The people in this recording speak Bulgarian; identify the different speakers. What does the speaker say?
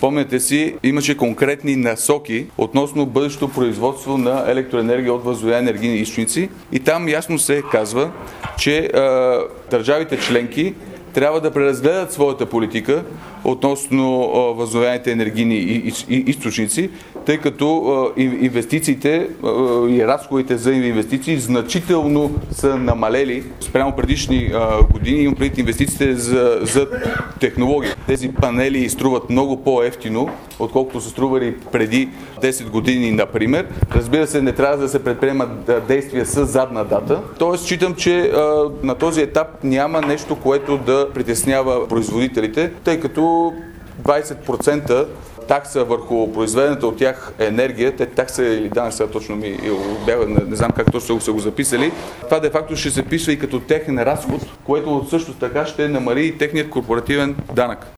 Speaker 1: Спомняте си, имаше конкретни насоки относно бъдещото производство на електроенергия от възобновяеми енергийни източници и там ясно се казва, че държавите членки трябва да преразгледат своята политика относно възобновяемите енергийни източници, тъй като инвестициите и разходите за инвестиции значително са намалели спрямо предишни години. Имам предвид инвестициите за технологии. Тези панели струват много по-евтино, отколкото са стрували преди 10 години, например. Разбира се, не трябва да се предприемат действия с задна дата. Тоест, считам, че на този етап няма нещо, което да притеснява производителите, тъй като 20% такса върху произведената от тях енергия, такса или данък, сега точно не знам как точно са го записали, това де-факто ще се писва и като техен разход, което също така ще намали и техният корпоративен данък.